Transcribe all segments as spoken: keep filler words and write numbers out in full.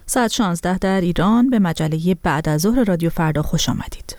ساعت شانزده در ایران به مجله بعد از ظهر رادیو فردا خوش آمدید.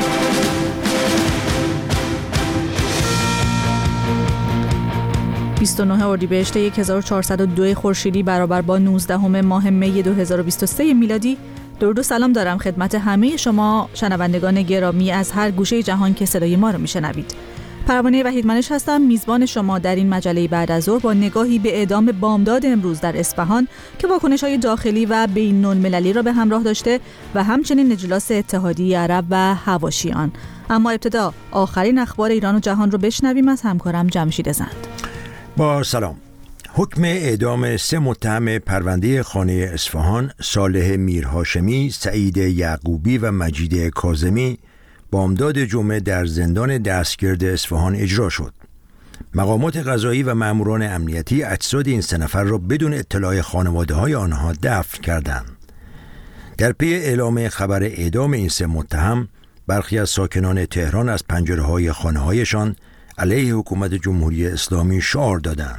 بیست و نه اردیبهشت هزار و چهارصد و دو خورشیدی برابر با نوزدهم ماه می دو هزار و بیست و سه میلادی. درود و سلام دارم خدمت همه شما شنوندگان گرامی از هر گوشه جهان که صدای ما رو میشنوید. پروانه وحیدمنش هستم، میزبان شما در این مجله بعد از ظهر با نگاهی به اعدام بامداد امروز در اصفهان که واکنش‌های داخلی و بین‌المللی را به همراه داشته و همچنین اجلاس اتحادیه عرب و حواشیان. اما ابتدا آخرین اخبار ایران و جهان رو بشنویم از همکارم جمشید زند. با سلام. حکم اعدام سه متهم پرونده خانه اصفهان، صالح میرهاشمی، سعید یعقوبی و مجید کاظمی بامداد جمعه در زندان دستگرد اصفهان اجرا شد. مقامات قضایی و ماموران امنیتی اجساد این سه نفر را بدون اطلاع خانواده‌های آنها دفن کردند. در پی اعلام خبر اعدام این سه متهم، برخی از ساکنان تهران از پنجره‌های خانه‌هایشان علیه حکومت جمهوری اسلامی شعار دادند.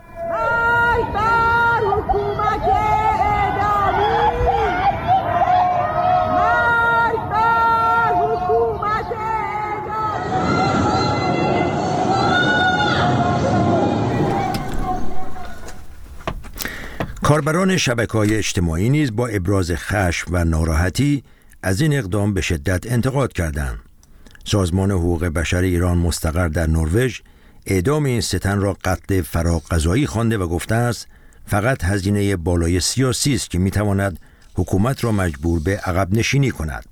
کاربران شبکه‌های اجتماعی نیز با ابراز خشم و ناراحتی از این اقدام به شدت انتقاد کردند. سازمان حقوق بشر ایران مستقر در نروژ اعدام این سه تن را قتل فراقضایی خوانده و گفته است فقط هزینه بالای سیاسی است که می‌تواند حکومت را مجبور به عقب نشینی کند.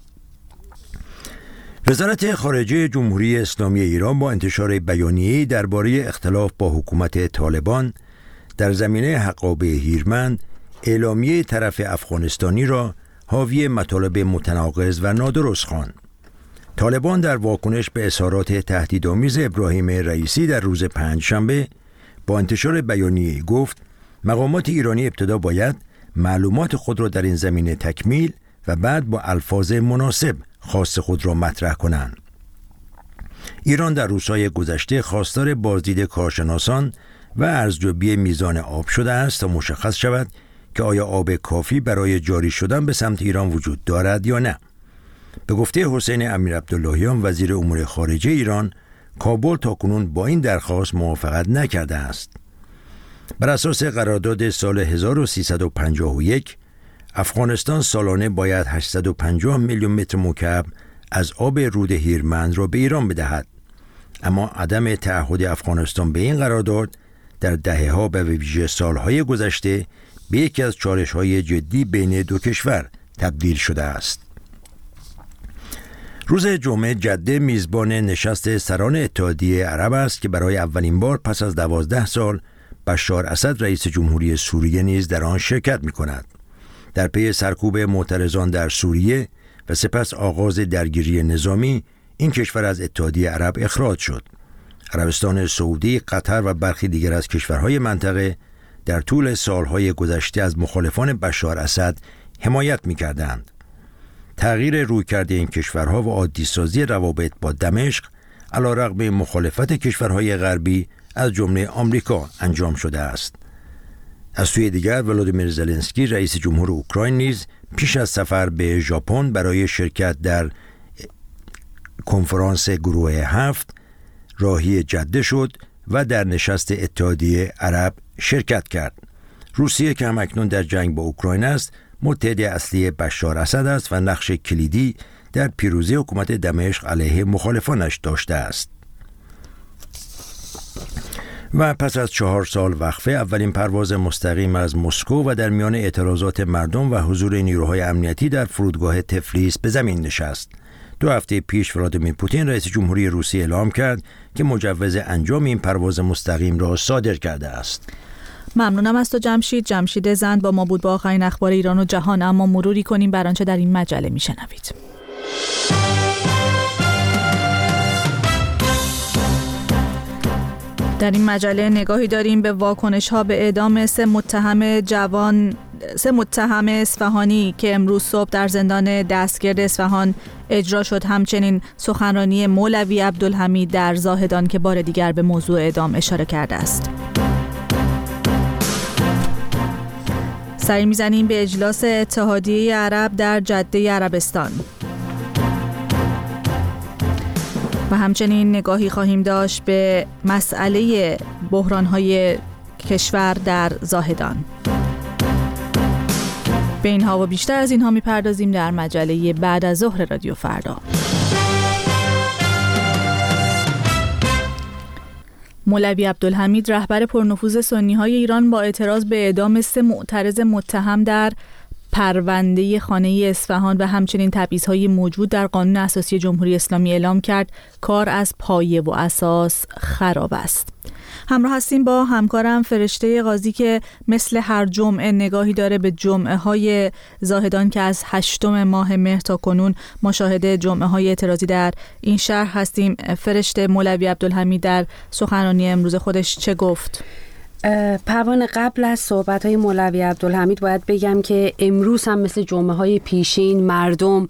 وزارت خارجه جمهوری اسلامی ایران با انتشار بیانیه‌ای درباره اختلاف با حکومت طالبان در زمینه حقابه هیرمند اعلامیه طرف افغانستانی را حاوی مطالب متناقض و نادرست خواند. طالبان در واکنش به اظهارات تهدیدآمیز ابراهیم رئیسی در روز پنجشنبه با انتشار بیانیه‌ای گفت مقامات ایرانی ابتدا باید معلومات خود را در این زمینه تکمیل و بعد با الفاظ مناسب خواست خود را مطرح کنند. ایران در روزهای گذشته خواستار بازدید کارشناسان و ارزیابی میزان آب شده است تا مشخص شود که آیا آب کافی برای جاری شدن به سمت ایران وجود دارد یا نه. به گفته حسین امیرعبداللهیان وزیر امور خارجه ایران، کابل تاکنون با این درخواست موافقت نکرده است. بر اساس قرارداد سال هزار و سیصد و پنجاه و یک، افغانستان سالانه باید هشتصد و پنجاه میلیون متر مکعب از آب رود هیرمند را به ایران بدهد. اما عدم تعهد افغانستان به این قرارداد در دهه‌ها و به ویژه سالهای گذشته به یکی از چالش‌های جدی بین دو کشور تبدیل شده است. روز جمعه جده میزبان نشست سران اتحادیه عرب است که برای اولین بار پس از دوازده سال بشار اسد رئیس جمهوری سوریه نیز در آن شرکت می‌کند. در پی سرکوب معترضان در سوریه و سپس آغاز درگیری نظامی، این کشور از اتحادیه عرب اخراج شد. عربستان سعودی، قطر و برخی دیگر از کشورهای منطقه در طول سالهای گذشته از مخالفان بشار اسد حمایت می‌کردند. تغییر رویکرد این کشورها و عادی‌سازی روابط با دمشق علیرغم مخالفت کشورهای غربی از جمله آمریکا انجام شده است. از سوی دیگر ولادیمیر زلنسکی رئیس جمهور اوکراین نیز پیش از سفر به ژاپن برای شرکت در کنفرانس گروه هفت راهی جده شد و در نشست اتحادیه عرب شرکت کرد. روسیه که همکنون در جنگ با اوکراین است، متحد اصلی بشار اسد است و نقش کلیدی در پیروزی حکومت دمشق علیه مخالفانش داشته است. و پس از چهار سال وقفه اولین پرواز مستقیم از مسکو و در میان اعتراضات مردم و حضور نیروهای امنیتی در فرودگاه تفلیس به زمین نشست. دو هفته پیش ولادیمیر پوتین رئیس جمهوری روسیه اعلام کرد که مجوز انجام این پرواز مستقیم را صادر کرده است. ممنونم از تو جمشید. جمشید زند با ما بود با آخرین اخبار ایران و جهان. اما مروری کنیم بر آنچه در این مجله میشنوید. در این مجله نگاهی داریم به واکنش‌ها به اعدام سه متهم جوان سه متهم اصفهانی که امروز صبح در زندان دستگرد اصفهان اجرا شد. همچنین سخنرانی مولوی عبدالحمید در زاهدان که بار دیگر به موضوع اعدام اشاره کرده است. سری میزنیم به اجلاس اتحادیه عرب در جده عربستان و همچنین نگاهی خواهیم داشت به مسئله بحران‌های کشور در زاهدان. به اینها و بیشتر از اینها میپردازیم در مجله بعد از ظهر رادیو فردا. مولوی عبدالحمید رهبر پرنفوذ سنی‌های ایران با اعتراض به اعدام سه معترض متهم در پرونده خانه اصفهان و همچنین تبعیض‌های موجود در قانون اساسی جمهوری اسلامی اعلام کرد کار از پایه و اساس خراب است. همراه هستیم با همکارم فرشته قاضی که مثل هر جمعه نگاهی داره به جمعه های زاهدان که از هشتم ماه مهر تا کنون ما شاهد جمعه های اعتراضی در این شهر هستیم. فرشته، مولوی عبدالحمید در سخنرانی امروز خودش چه گفت؟ پروانه، قبل از صحبت‌های مولوی عبدالحمید باید بگم که امروز هم مثل جمعه‌های پیشین مردم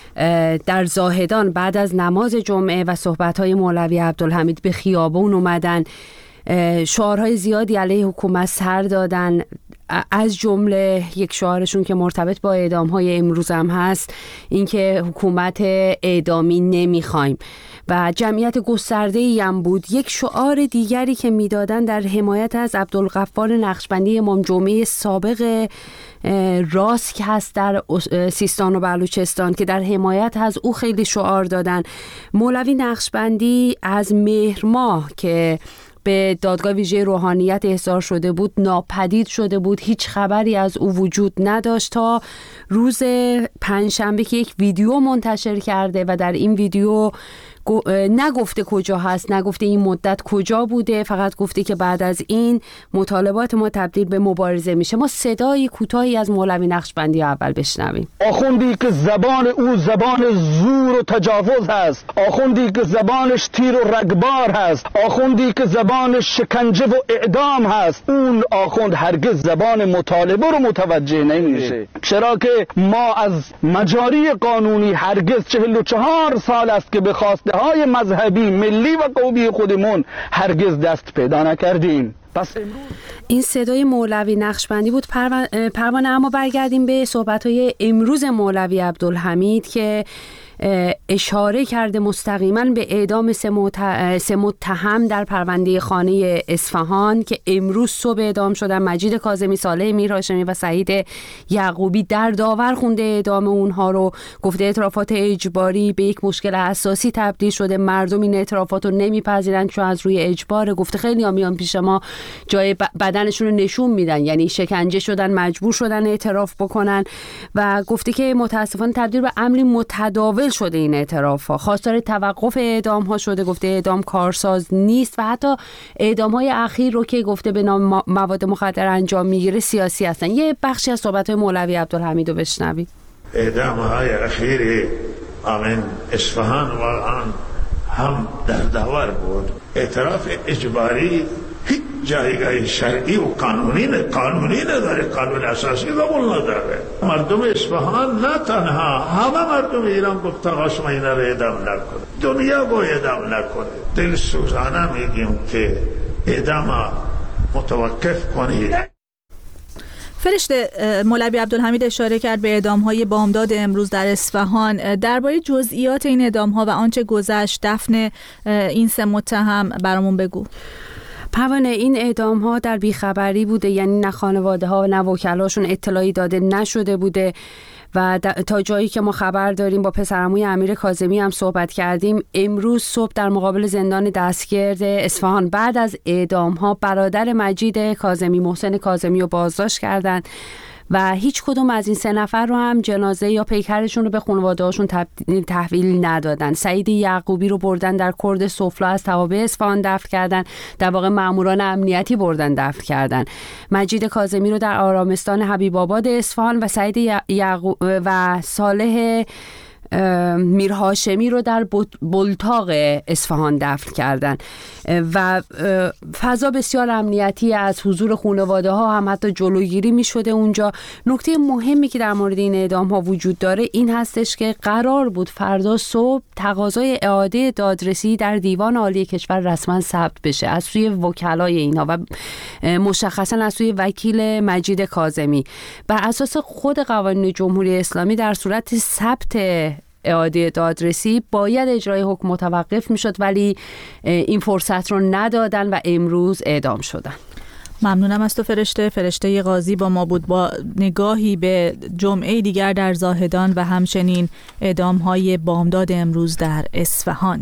در زاهدان بعد از نماز جمعه و صحبت‌های مولوی عبدالحمید به خیابون اومدن، شعارهای زیادی علیه حکومت سر دادن. از جمله یک شعارشون که مرتبط با اعدام‌های امروز هم هست اینکه حکومت اعدامی نمیخوایم و جمعیت گسترده‌ای هم بود. یک شعار دیگری که میدادن در حمایت از عبدالغفار نقشبندی امام جمعه سابق راست که هست در سیستان و بلوچستان که در حمایت از او خیلی شعار دادن. مولوی نقشبندی از مهر ماه که به دادگاه ویژه روحانیت احضار شده بود ناپدید شده بود، هیچ خبری از او وجود نداشت تا روز پنجشنبه که یک ویدیو منتشر کرده و در این ویدیو نگفته کجا هست، نگفته این مدت کجا بوده، فقط گفته که بعد از این مطالبات ما تبدیل به مبارزه میشه. ما صدای کوتاهی از مولوی نقشبندی اول بشنویم. آخوندی که زبان او زبان زور و تجاوز هست، آخوندی که زبانش تیر و رگبار هست، آخوندی که زبانش شکنجه و اعدام هست، اون آخوند هرگز زبان مطالبه رو متوجه نمیشه. چرا که ما از مجاری قانونی هرگز چهل و چهار سال است که به خواسته های مذهبی ملی و قومی خودمون هرگز دست پیدا نکردیم. پس امروز این صدای مولوی نقشبندی بود. پروانه، اما برگردیم به صحبت‌های امروز مولوی عبدالحمید که اشاره کرده مستقیما به اعدام سه متهم در پرونده خانه اصفهان که امروز صبح اعدام شدن. مجید کاظمی، صالح میرهاشمی و سعید یعقوبی در داور خونده اعدام اونها رو. گفته اعترافات اجباری به یک مشکل اساسی تبدیل شده، مردم این اعترافات رو نمیپذیرن چون از روی اجبار. گفته خیلی ها میان پیش ما جای بدنشون رو نشون میدن، یعنی شکنجه شدن، مجبور شدن اعتراف بکنن و گفته که متاسفانه تبدیل به امری متداول شده این اعتراف‌ها. خواستار توقف اعدام‌ها شده. گفته اعدام کارساز نیست و حتی اعدام‌های اخیر رو که گفته به نام مواد مخدر انجام میگیره سیاسی هستن. یه بخشی از صحبت‌های مولوی عبدالحمید رو بشنوید. اعدام‌های اخیر امین اصفهان واقعا هم در داور بود. اعتراف اجباری هیچ جایگاه شرعی و قانونی نه قانونی نداره، قانون اساسی قبول نداره. مردم اصفهان نه تنها همه مردم ایران گفت آقا شما اینا رو اعدام نکنید، دنیا باید اعدام نکنه. دل سوزانه میگیم که اعدام متوقف کنید. فرشته، مولوی عبدالحمید اشاره کرد به اعدام‌های بامداد امروز در اصفهان. درباره جزئیات این اعدام‌ها و آنچه گذشت، دفن این سه متهم برامون بگو. پروانه، این اعدام ها در بیخبری بوده، یعنی نه خانواده ها و نه وکلاشون اطلاعی داده نشده بوده و تا جایی که ما خبر داریم با پسرعموی امیر کاظمی هم صحبت کردیم. امروز صبح در مقابل زندان دستگرد اصفهان بعد از اعدام ها برادر مجید کاظمی، محسن کاظمی رو بازداشت کردند و هیچ کدوم از این سه نفر رو هم جنازه یا پیکرشون رو به خانواده‌هاشون تحویل ندادن. سعید یعقوبی رو بردن در کرد سفلا از توابع اصفهان دفن کردن، در واقع ماموران امنیتی بردن دفن کردن. مجید کاظمی رو در آرامستان حبیب آباد اصفهان و سعید یعقوب و صالح میر هاشمی رو در بلتاق اصفهان دفن کردن و فضا بسیار امنیتی از حضور خانواده ها هم حتی جلوگیری می شده اونجا. نکته مهمی که در مورد این اعدام ها وجود داره این هستش که قرار بود فردا صبح تقاضای اعاده دادرسی در دیوان عالی کشور رسما ثبت بشه از سوی وکلای اینها و مشخصا از سوی وکیل مجید کاظمی. بر اساس خود قوانین جمهوری اسلامی در صورت ثبت اعاده دادرسی باید اجرای حکم متوقف میشد، ولی این فرصت رو ندادن و امروز اعدام شدن. ممنونم از تو فرشته. فرشته قاضی با ما بود با نگاهی به جمعه دیگر در زاهدان و همچنین اعدام‌های بامداد امروز در اصفهان.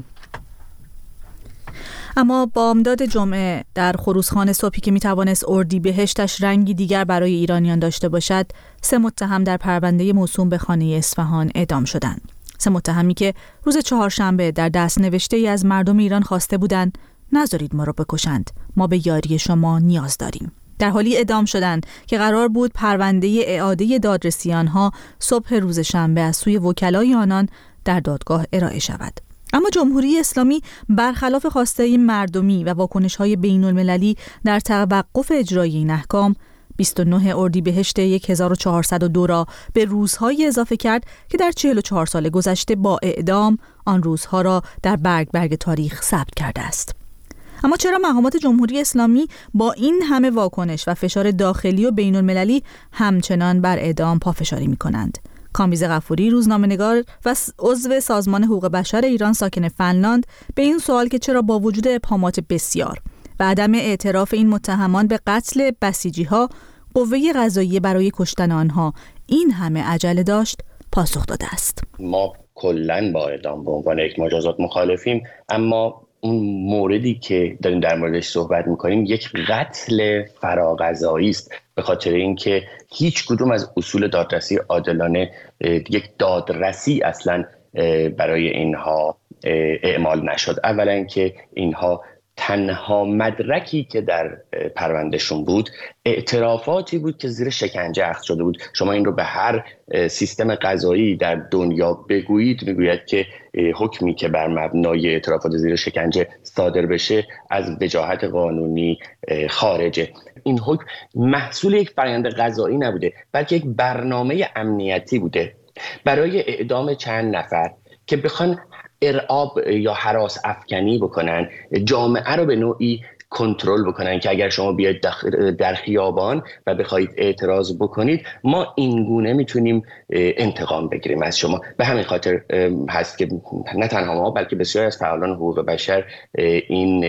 اما بامداد جمعه در خروسخان صبحی که میتوانست اردیبهشتش رنگی دیگر برای ایرانیان داشته باشد، سه متهم در پرونده موسوم به خانه اصفهان اعدام شدند. سه متهمی که روز چهارشنبه در دست نوشته ای از مردم ایران خواسته بودند نذارید ما را بکشند، ما به یاری شما نیاز داریم، در حالی اعدام شدند که قرار بود پرونده اعاده دادرسی آنها صبح روز شنبه از سوی وکلای آنان در دادگاه ارائه شود. اما جمهوری اسلامی برخلاف خواسته مردمی و واکنش‌های بین‌المللی در توقف اجرای این احکام، بیست و نه اردیبهشت هزار و چهارصد و دو را به روزهای اضافه کرد که در چهل و چهار سال گذشته با اعدام آن روزها را در برگ برگ تاریخ ثبت کرده است. اما چرا مقامات جمهوری اسلامی با این همه واکنش و فشار داخلی و بین‌المللی همچنان بر اعدام پافشاری می‌کنند؟ کامبیز غفوری، روزنامه‌نگار و عضو سازمان حقوق بشر ایران ساکن فنلاند، به این سوال که چرا با وجود ابهامات بسیار و عدم اعتراف این متهمان به قتل بسیجی‌ها قوه قضاییه برای کشتن آنها این همه عجله داشت، پاسخ داده است. ما کلاً با اعدام به عنوان یک مجازات مخالفیم، اما اون موردی که داریم در موردش صحبت میکنیم یک قتل فراقضایی است، به خاطر اینکه هیچ کدوم از اصول دادرسی عادلانه یک دادرسی اصلا برای اینها اعمال نشد. اولا که اینها تنها مدرکی که در پروندهشون بود اعترافاتی بود که زیر شکنجه اخذ شده بود. شما این رو به هر سیستم قضایی در دنیا بگویید، میگوید که حکمی که بر مبنای اعترافات زیر شکنجه صادر بشه از وجاهت قانونی خارجه. این حکم محصول یک فرآیند قضایی نبوده، بلکه یک برنامه امنیتی بوده برای اعدام چند نفر که بخوان ارعاب یا هراس افکنی بکنن، جامعه رو به نوعی کنترل بکنن که اگر شما بیاید در خیابان و بخواید اعتراض بکنید ما اینگونه میتونیم انتقام بگیریم از شما. به همین خاطر هست که نه تنها ما بلکه بسیار از فعالان حقوق بشر این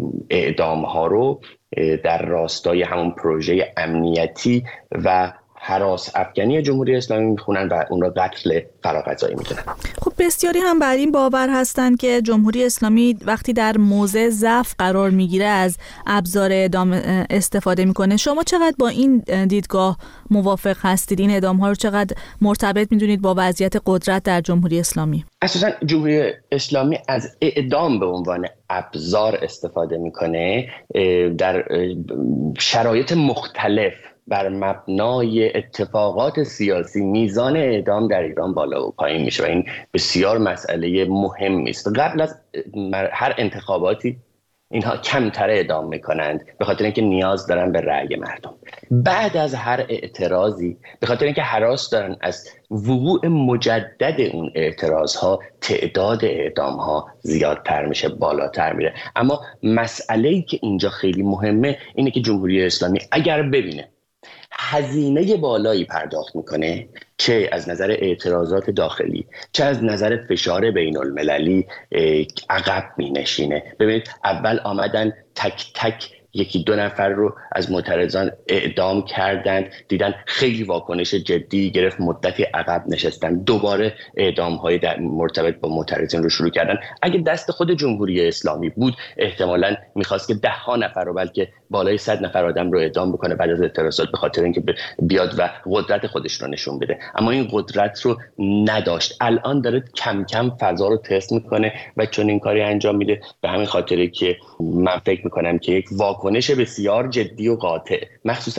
اعدام ها رو در راستای همون پروژه امنیتی و هراس افغانی جمهوری اسلامی میخونن و اون را قتل فراقضایی میدونن. خب بسیاری هم بر این باور هستند که جمهوری اسلامی وقتی در موضع ضعف قرار میگیره از ابزار اعدام استفاده میکنه. شما چقدر با این دیدگاه موافق هستید؟ این اعدام ها رو چقدر مرتبط میدونید با وضعیت قدرت در جمهوری اسلامی؟ اساساً جمهوری اسلامی از اعدام به عنوان ابزار استفاده میکنه در شرایط مختلف. بر مبنای اتفاقات سیاسی میزان اعدام در ایران بالا و پایین میشه و این بسیار مسئله مهمی است. قبل از هر انتخاباتی اینها کمتر اعدام میکنند به خاطر اینکه نیاز دارن به رأی مردم. بعد از هر اعتراضی به خاطر اینکه هراس دارن از وقوع مجدد اون اعتراض ها تعداد اعدام ها زیادتر میشه، بالاتر میره. اما مسئله‌ای که اینجا خیلی مهمه اینه که جمهوری اسلامی اگر ببینه هزینه بالایی پرداخت میکنه، چه از نظر اعتراضات داخلی چه از نظر فشار بین المللی، عقب مینشینه. ببینید اول آمدن تک تک یکی دو نفر رو از معترضان اعدام کردند، دیدن خیلی واکنش جدی گرفت، مدتی عقب نشستن، دوباره اعدام های در مرتبط با معترضین رو شروع کردن. اگه دست خود جمهوری اسلامی بود احتمالاً میخواست که ده ها نفر رو بلکه بالای صد نفر آدم رو اعدام بکنه بعد از اعتراضات، به خاطر اینکه بیاد و قدرت خودش رو نشون بده. اما این قدرت رو نداشت. الان داره کم کم فضا رو تست میکنه و چون این کاری انجام میده به همین خاطره که من فکر میکنم که یک واکنش بسیار جدی و قاطع مخصوصا از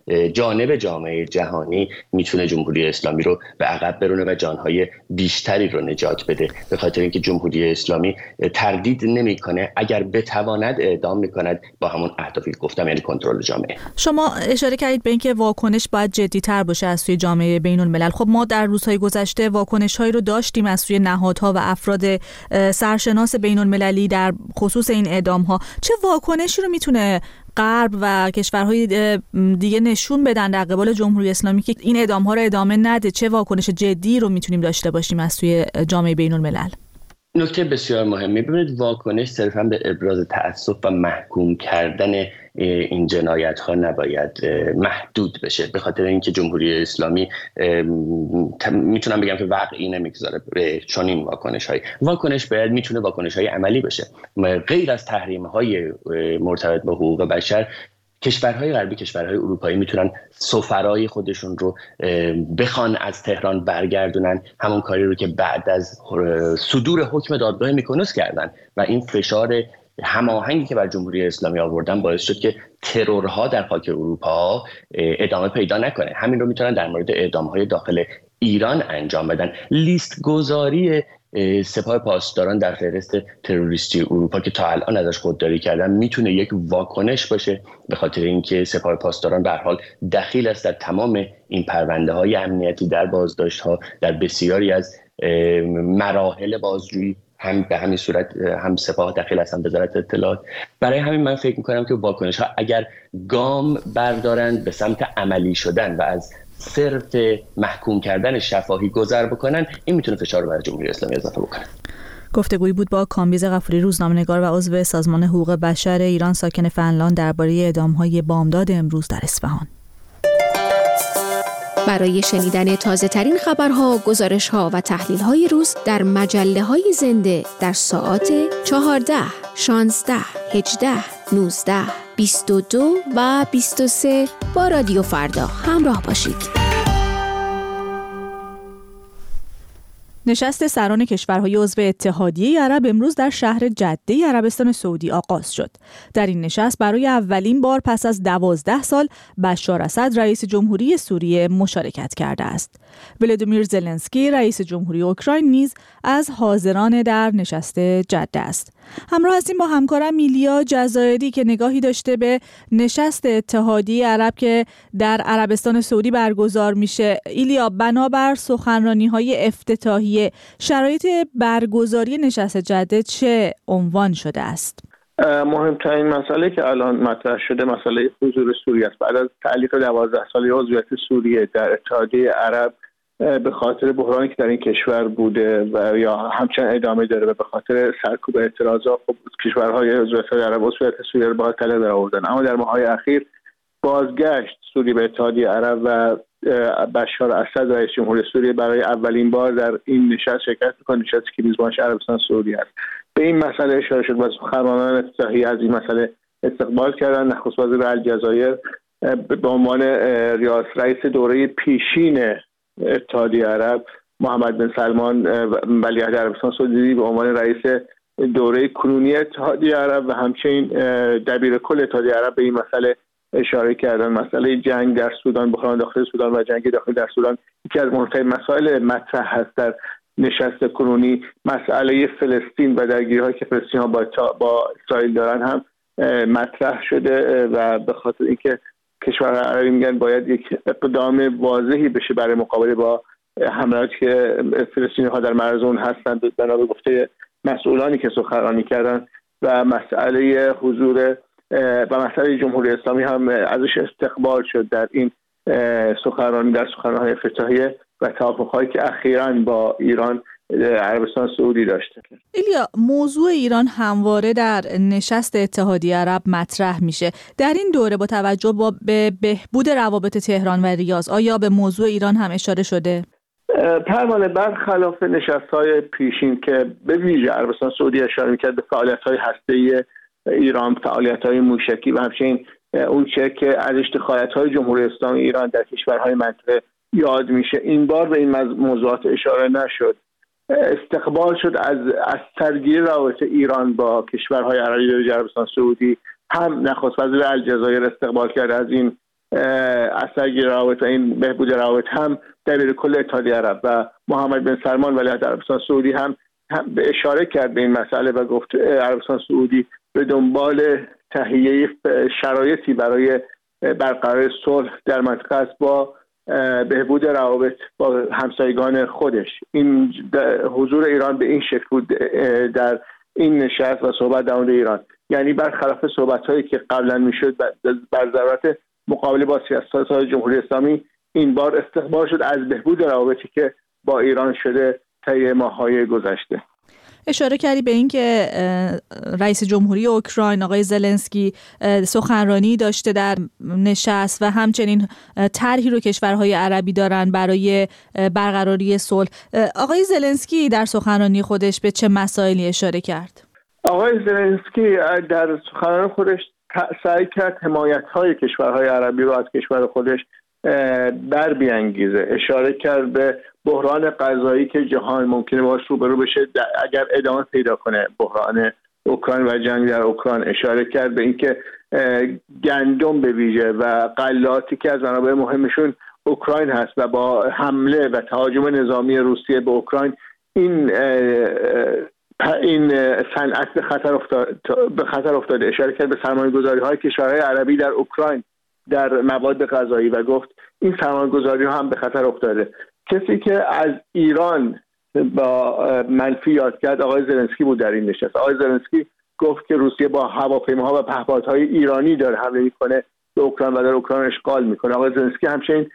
جانب جامعه جهانی میتونه جمهوری اسلامی رو به عقب برونه و جانهای بیشتری رو نجات بده، به خاطر اینکه جمهوری اسلامی تردید نمیکنه اگر بتواند اعدام میکند با همون اهدافی که گفتم، یعنی کنترل جامعه. شما اشاره کردید به اینکه واکنش باید جدی‌تر باشه از سوی جامعه بین‌الملل. خب ما در روزهای گذشته واکنش‌هایی رو داشتیم از سوی نهادها و افراد سرشناس بین‌المللی در خصوص این اعدام‌ها. چه واکنشی رو میتونه غرب و کشورهای دیگه نشون بدن در قبال جمهوری اسلامی که این اعدام‌ها رو ادامه نده؟ چه واکنش جدی رو میتونیم داشته باشیم از سوی جامعه بین‌الملل؟ نکته بسیار مهمی، ببینید واکنش صرفاً به ابراز تأسف و محکوم کردن این جنایت ها نباید محدود بشه، به خاطر اینکه جمهوری اسلامی میتونم بگم که واقعی نمیگذاره به چنین واکنش های واکنش باید میتونه واکنش های عملی بشه. غیر از تحریم های مرتبط با حقوق بشر، کشورهای غربی، کشورهای اروپایی میتونن سفرای خودشون رو بخوان از تهران برگردونن، همون کاری رو که بعد از صدور حکم دادگاه میکونوس کردن و این فشار هماهنگی که بر جمهوری اسلامی آوردن باعث شد که ترورها در خاک اروپا ادامه پیدا نکنه. همین رو میتونن در مورد اعدام‌های داخل ایران انجام بدن. لیست گذاری سپاه پاسداران در فهرست تروریستی اروپا که تا الان ازش خودداری کردن میتونه یک واکنش باشه، به خاطر اینکه سپاه پاسداران به هر حال دخیل است در تمام این پرونده های امنیتی، در بازداشت ها، در بسیاری از مراحل بازجویی، هم به همین صورت هم سپاه داخل هستن وزارت اطلاعات. برای همین من فکر میکنم که واکنش ها اگر گام بردارند به سمت عملی شدن و از صرف محکوم کردن شفاهی گذر بکنن، این میتونه فشار رو بر جمهوری اسلامی اضافه بکنه. گفتگویی بود با کامبیز غفوری، روزنامه‌نگار و عضو سازمان حقوق بشر ایران ساکن فنلاند، درباره اعدام‌های بامداد امروز در اصفهان. برای شنیدن تازه‌ترین خبرها، گزارش‌ها و تحلیل‌های روز در مجله‌های زنده در ساعات چهارده، شانزده، هجده، نوزده، بیست و دو و بیست و سه با رادیو فردا همراه باشید. نشست سران کشورهای عضو اتحادیه عرب امروز در شهر جده عربستان سعودی آغاز شد. در این نشست برای اولین بار پس از دوازده سال بشار اسد رئیس جمهوری سوریه مشارکت کرده است. ولادیمیر زلنسکی رئیس جمهوری اوکراین نیز از حاضران در نشست جده است. همراه هستیم با همکارم ایلیا جزایری که نگاهی داشته به نشست اتحادیه عرب که در عربستان سعودی برگزار میشه. ایلیا، بنابر سخنرانی‌های افتتاحیه شرایط برگزاری نشست جده چه عنوان شده است؟ مهمترین مسئله که الان مطرح شده مسئله حضور سوریه است. بعد از تعلیق دوازده ساله عضویت سوریه در اتحادیه عرب به خاطر بحرانی که در این کشور بوده و یا همچنان ادامه داره و به خاطر سرکوب اعتراضات، خب کشورهای عضویت عرب عضویت سوریه رو با تله در آوردن. اما در ماه‌های اخیر بازگشت سوریه به اتحادیه عرب و بشار اسد رئیس جمهوری سوریه برای اولین بار در این نشست شرکت می‌کنه، نشستی که میزبانش عربستان سعودی است. به این مسئله اشاره شد و سخنرانان افتتاحیه از این مسئله استقبال کردن. نخست وزیر الجزایر به عنوان رئیس دوره پیشین اتحادیه عرب، محمد بن سلمان ولیعهد عربستان سعودی به عنوان رئیس دوره کنونی اتحادیه عرب و همچنین دبیر کل اتحادیه عرب به این مسئله اشاره کردن. مسئله جنگ در سودان، بحران داخل سودان و جنگ داخل در سودان یکی از مهمترین مسائل مطرح هست در نشست کنونی. مسئله فلسطین و درگیری‌هایی که فلسطینی‌ها با با اسرائیل دارن هم مطرح شده و به خاطر اینکه کشورهای عربی میگن باید یک اقدام واضحی بشه برای مقابله با حملاتی که فلسطینی‌ها در مرز اون هستند، بنا به گفته مسئولانی که سخنرانی کردن. و مسئله حضور و مسئله جمهوری اسلامی هم ازش استقبال شد در این سخنرانی، در سخنرانی‌های افتتاحیه و توافق‌هایی که اخیراً با ایران عربستان سعودی داشته. ایلیا، موضوع ایران همواره در نشست اتحادیه عرب مطرح میشه. در این دوره با توجه با به بهبود روابط تهران و ریاض، آیا به موضوع ایران هم اشاره شده؟ پروانه، برخلاف نشست‌های پیشین که به ویژه عربستان سعودی اشاره می‌کرد به فعالیت‌های هسته‌ای ایران، فعالیت‌های موشکی و همچنین اون چه که از اشتغالات‌های جمهوری اسلامی ایران در کشورهای منطقه یاد میشه، این بار به این موضوعات اشاره نشد. استقبال شد از از سرگیری روابط ایران با کشورهای عربی در عربستان سعودی. هم نخست وزیر الجزایر استقبال کرد از این اثرگیری روابط و این بهبود روابط هم دبیر کل اتحادیه عرب و محمد بن سلمان ولیعهد عربستان سعودی هم, هم به اشاره کرد به این مسئله و گفت عربستان سعودی به دنبال تهیه شرایطی برای برقراری صلح در منطقه است با بهبود روابط با همسایگان خودش. این حضور ایران به این شکل بود در این نشست و صحبت در مورد ایران، یعنی برخلاف صحبت‌هایی که قبلا میشد بر ضرورت مقابله با سیاست‌های جمهوری اسلامی، این بار استقبال شد از بهبود روابطی که با ایران شده طی ماه‌های گذشته. اشاره کردی به این که رئیس جمهوری اوکراین آقای زلنسکی سخنرانی داشته در نشست و همچنین طرحی رو کشورهای عربی دارن برای برقراری صلح. آقای زلنسکی در سخنرانی خودش به چه مسائلی اشاره کرد؟ آقای زلنسکی در سخنرانی خودش سعی کرد حمایت‌های کشورهای عربی رو از کشور خودش بر بیانگیزه. اشاره کرد به بحران غذایی که جهان ممکنه باهاش روبرو بشه اگر ادامه پیدا کنه بحران اوکراین و جنگ در اوکراین. اشاره کرد به اینکه گندم به ویژه و غلاتی که از منابع مهمشون اوکراین هست و با حمله و تهاجم نظامی روسیه به اوکراین این این صنعت به خطر افتاده به خطر افتاده. اشاره کرد به سرمایه‌گذاری‌های کشورهای عربی در اوکراین در مواد غذایی و گفت این سرمایه‌گذاری‌ها هم به خطر افتاده. کسی که از ایران با منفی یاد کرد آقای زلنسکی بود در این نشست. آقای زلنسکی گفت که روسیه با هواپیماها و پهپادهای ایرانی داره حمله میکنه به اوکراین و در اوکراین اشغال میکنه. آقای زلنسکی همچنین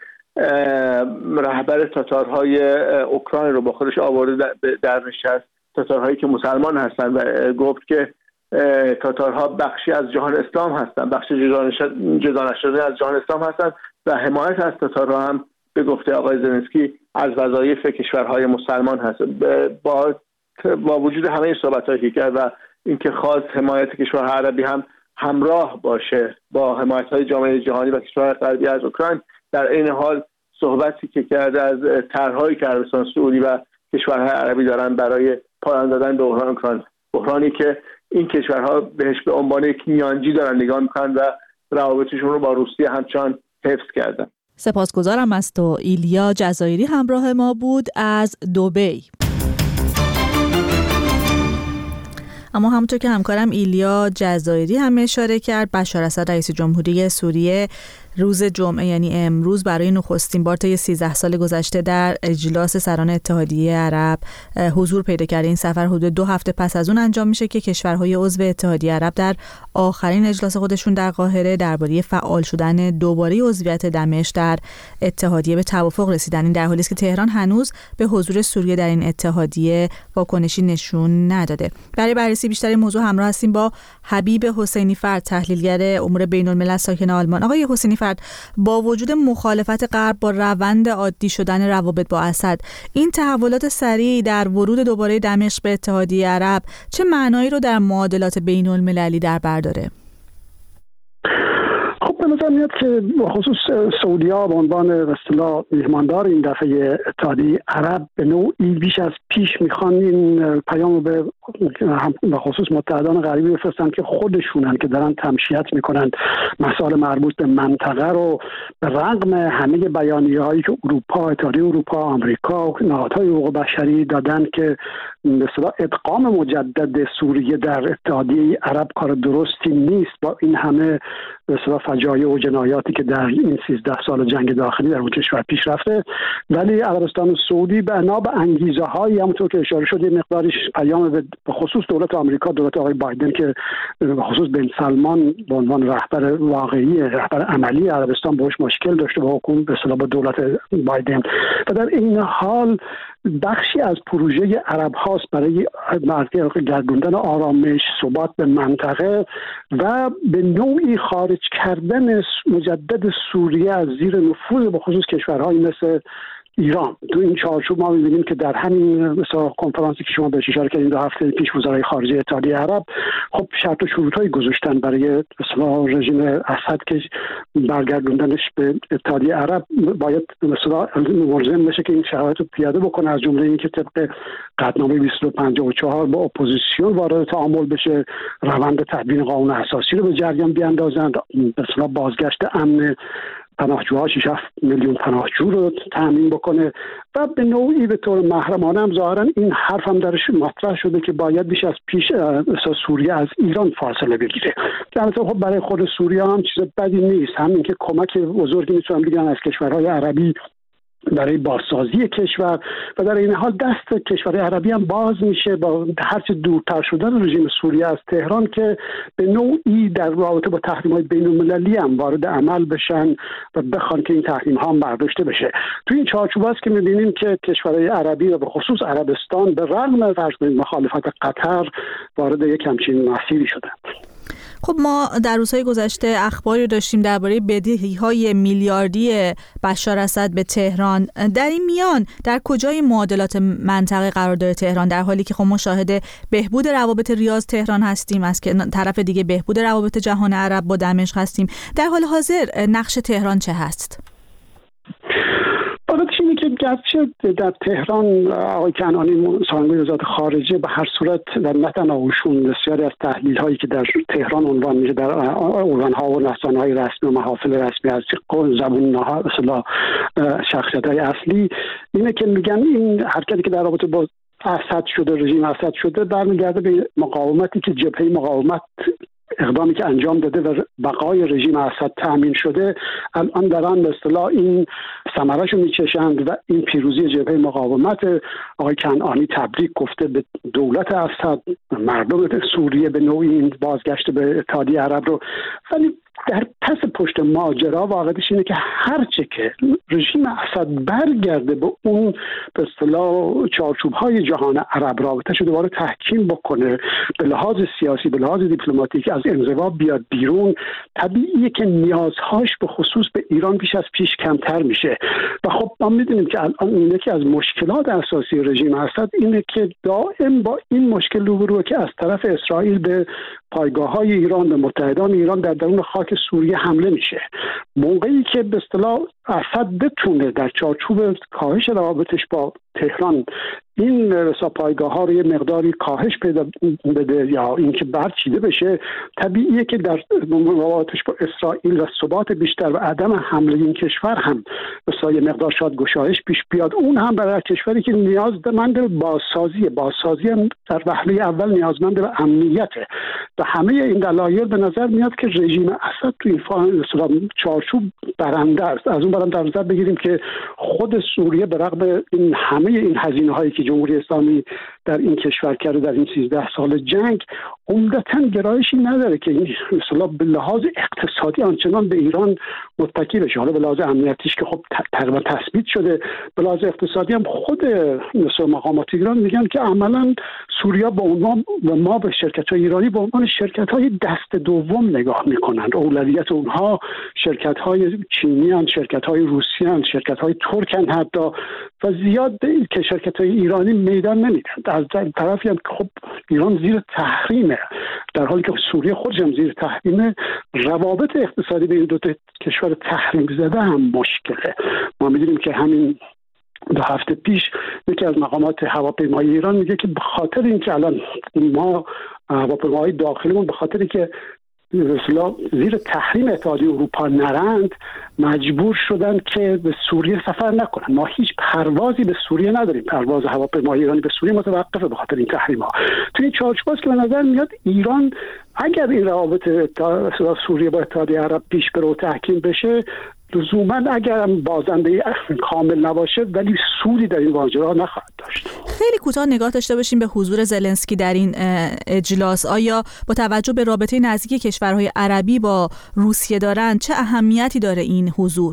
رهبر تاتارهای اوکراین رو با خودش آورده در نشست، تاتارهایی که مسلمان هستند، و گفت که تاتارها بخشی از جهان اسلام هستند، بخشی جدا نشده از جهان اسلام هستند و حمایت از تاتارها هم به گفته آقای زلنسکی از وظایف کشورهای مسلمان هست. با با وجود همه این صحبت‌هایی که کرد و اینکه خواست حمایت کشورهای عربی هم همراه باشه با حمایت‌های جامعه جهانی و کشورهای غربی از اوکراین، در این حال صحبتی که کرده از طرح‌هایی که عربستان سعودی و کشورهای عربی دارن برای پایان دادن به بحران اوکراین، بحرانی که این کشورها بهش به عنوان یک میانجی دارن نگاه میکنن و روابطشون رو با روسیه همچنان حفظ کردن. سپاسگزارم از تو. ایلیا جزایری همراه ما بود از دبی. اما همونطور که همکارم ایلیا جزایری هم اشاره کرد، بشار اسد رئیس جمهوری سوریه روز جمعه یعنی امروز برای نخستین بار طی سیزده سال گذشته در اجلاس سران اتحادیه عرب حضور پیدا کرده. این سفر حدود دو هفته پس از اون انجام میشه که کشورهای عضو اتحادیه عرب در آخرین اجلاس خودشون در قاهره درباره فعال شدن دوباره عضویت دمشق در اتحادیه به توافق رسیدن. این در حالی است که تهران هنوز به حضور سوریه در این اتحادیه واکنشی نشون نداده. برای بررسی بیشتر موضوع همراه هستیم با حبیب حسینی فرد، تحلیلگر امور بین‌الملل ساکن آلمان. آقای حسینی فرد، با وجود مخالفت غرب با روند عادی شدن روابط با اسد، این تحولات سریع در ورود دوباره دمشق به اتحادیه عرب چه معنایی رو در معادلات بین‌المللی در بر داره؟ خب به نظر میاد که خصوص سعودی‌ها به عنوان به اصطلاح میهماندار این دفعه اتحادیه عرب به نوعی بیش از پیش میخوان این پیام رو به به خصوص متحدان غربی بفرستن که خودشونن که دارن تمشیت میکنن مسائل مربوط به منطقه رو، به رغم همه بیانیه‌هایی که اروپا، اتحادیه اروپا، آمریکا و نهادهای حقوق بشری دادن که به اصطلاح ادغام مجدد سوریه در اتحادیه عرب کار درستی نیست، با این همه به اصطلاح فجایع و جنایاتی که در این سیزده سال جنگ داخلی در اون کشور پیش رفته. ولی عربستان سعودی بنا به انگیزه‌هایی همونطور که اشاره شد یه مقداریش پیام به خصوص دولت آمریکا، دولت آقای بایدن که به خصوص بن سلمان به عنوان رهبر واقعی، رهبر عملی عربستان باهاش مشکل داشته با حکومت به اصطلاح با دولت بایدن، و در این حال بخشی از پروژه عرب هاست برای گردوندن آرامش، ثبات به منطقه و به نوعی خارج کردن مجدد سوریه از زیر نفوذ به خصوص کشورهایی مثل ایران. تو این چارچوب ما می‌بینیم که در همین مثلا کنفرانسی که شما بهش اشاره کردید دو هفته پیش وزرای خارجه اتحادیه عرب خب شرط و شروطایی گذاشتن برای مثلا رژیم اسد که برگردوندنش به اتحادیه عرب باید مثلا ملزم بشه که این شرایط رو پیاده بکنه، از جمله اینکه طبق قطعنامه بیست و پنجاه و چهار با اپوزیسیون وارد تعامل بشه، روند تدوین قانون اساسی رو به جریان بیاندازند، مثلا بازگشت امن پناهجوها شش هفت میلیون پناهجو رو تامین بکنه و به نوعی به طور محرمانه هم ظاهرا این حرف هم درش مطرح شده که باید بیش از پیش سوریه از ایران فاصله بگیره. که البته خب برای خود سوریه هم چیز بدی نیست، همین که کمک بزرگی میتونن بگن از کشورهای عربی برای بازسازی کشور و در این حال دست کشورهای عربی هم باز میشه با هرچه دورتر شدن رژیم سوریه از تهران که به نوعی در رابطه با تحریم‌های بین‌المللی هم وارد عمل بشن و بخوان که این تحریم‌ها هم برداشته بشه. تو این چارچوب است که می‌بینیم که کشورهای عربی و به خصوص عربستان به رغم فرض مخالفت قطر وارد یک همچین مسیری شدند. خب ما در روزهای گذشته اخباری داشتیم درباره بدهی‌های میلیاردی بشار اسد به تهران. در این میان در کجای معادلات منطقه قرار داره تهران، در حالی که خب ما شاهد بهبود روابط ریاض تهران هستیم، از که طرف دیگه بهبود روابط جهان عرب با دمشق هستیم. در حال حاضر نقش تهران چه هست؟ واقعیتش اینه که گرچه در تهران آقای کنعانی سخنگوی وزارت خارجه به هر صورت در نه تنها ایشون بسیاری از تحلیل هایی که در تهران عنوان میشه در عنوان ها و رسانه های رسمی و محافل رسمی از زبون ها مثلا شخصیت های اصلی اینه که میگن این حرکتی که در رابطه با اسد شده، رژیم اسد شده، برمیگرده به مقاومتی که جبهه مقاومت اقدامی که انجام داده و بقای رژیم اسد تأمین شده الان دارن به اصطلاح این ثمره‌شو میچشند و این پیروزی جبهه مقاومت. آقای کنعانی تبریک گفته به دولت اسد، مردم سوریه به نوعی این بازگشت به اتحادیه عرب رو، ولی در پس پشت ماجرا واقعیتش اینه که هرچه که رژیم اسد برگرده به اون به اصطلاح چارچوب‌های جهان عرب رابطه‌شو دوباره تحکیم بکنه، به لحاظ سیاسی به لحاظ دیپلماتیک از انزوا بیاد بیرون، طبیعیه که نیازهاش به خصوص به ایران بیش از پیش کمتر میشه. و خب ما می‌دونیم که الان اینه که از مشکلات اساسی رژیم اسد اینه که دائم با این مشکل روبروه که از طرف اسرائیل به پایگاه‌های ایران، به متحدان ایران در درون خاک سوریه حمله میشه. موقعی که به اصطلاح اسد بتونه در چارچوب کاهش روابطش با تهران این رسا پایگاه ها رو یه مقداری کاهش پیدا بده یا اینکه برچیده بشه، طبیعیه که در روابطش با اسرائیل و ثبات بیشتر و عدم حمله این کشور هم رسا یه مقدار شاید گشایش پیش بیاد. اون هم برای کشوری که نیازمند بازسازی بازسازی هم در وهله اول نیازمند به امنیته و همه این دلایل به نظر میاد که رژیم اسد تو این فاصله چارچوب برنده است. از اون برم در نظر بگیریم که خود سوریه به رغم این همه این هزینه هایی که جمهوری اسلامی در این کشور کرده در این سیزده سال جنگ، عمدتاً گرایشی نداره که این مثلا به لحاظ اقتصادی آنچنان به ایران متکی بشه. حالا به لحاظ امنیتیش که خب تقریبا تثبیت شده، به لحاظ اقتصادی هم خود مثلا مقامات ایران میگن که عملاً سوریه با عنوان و ما به شرکت‌های ایرانی به عنوان شرکت‌های دست دوم نگاه می‌کنند. اولویت اونها شرکت‌های چینی ان، شرکت‌های روسی ان، شرکت‌های ترک ان حتی، و زیاد که شرکت‌های ایرانی میدان نمیدن. از طرفی هم خب ایران زیر تحریمه، در حالی که سوریه خودش هم زیر تحریمه. روابط اقتصادی بین دو تا کشور تحریم زده هم مشکله. ما می‌دونیم که همین دو هفته پیش یکی از مقامات هواپیمایی ایران میگه که به خاطر اینکه الان ما هواپیماهای داخلیمون به خاطر اینکه مثلا زیر تحریم اتحادیه اروپا نرند مجبور شدن که به سوریه سفر نکنن. ما هیچ پروازی به سوریه نداریم، پرواز هواپیمای ایرانی به سوریه متوقفه به خاطر این تحریم ها. تو این چارچوب است که به نظر میاد ایران اگر این روابط سوریه با اتحادیه عرب پیش بره و تحکیم بشه، لزوما اگر بازنده کامل نباشه ولی سودی در این ماجرا نخواهد داشت. خیلی کوتاه نگاه داشته باشیم به حضور زلنسکی در این اجلاس. آیا با توجه به رابطه نزدیک کشورهای عربی با روسیه دارند چه اهمیتی داره این حضور؟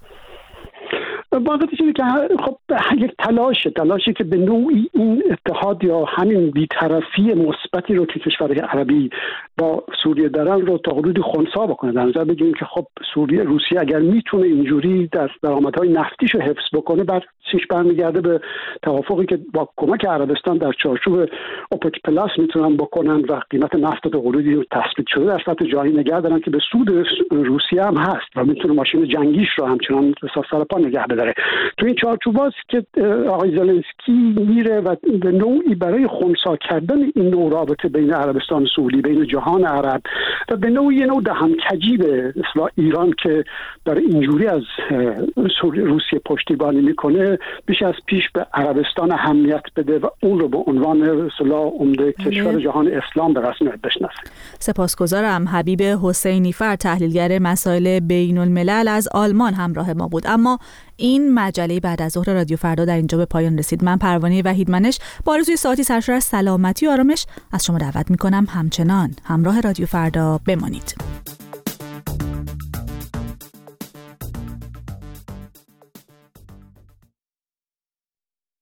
واقعیتش اینه که خب یک تلاشه تلاشی که به نوعی این اتحاد یا همین بی‌طرفی مثبتی رو که کشورهای عربی با سوریه دارن رو تا حدودی خنثی بکنه. در نظر بگیریم که خب سوریه روسیه اگر میتونه اینجوری در درآمدهای نفتیش رو حفظ بکنه، بعد سیش برمیگرده به توافقی که با کمک عربستان در چارچوب اوپک پلاس میتونن بکنن و قیمت نفت تا حدودی تثبیت شده در سطح جهانی نگه دارن که به سود روسیه هم هست و میتونه ماشین جنگیش رو همچنان سر پا نگه بداره. تو این چارچوب است که آقای زلنسکی میره و به نوعی برای خنثی کردن این نوع رابطه بین عربستان و سوریه، بین جهان جهان عرب و به نوعی نوع دهنکجی به اصطلاح ایران که در اینجوری از روسیه پشتیبانی میکنه بیش از پیش به عربستان اهمیت بده و اون رو به عنوان اصطلاح عمده کشور جهان اسلام به رسمیت بشناسه. سپاسگزارم. حبیب حسینیفر، تحلیلگر مسائل بین الملل از آلمان همراه ما بود. اما این مجله بعد از ظهر رادیو فردا در اینجا به پایان رسید. من پروانه وحیدمنش با آرزوی ساعتی سرشار از سلامتی و آرامش از شما دعوت میکنم همچنان همراه رادیو فردا بمانید.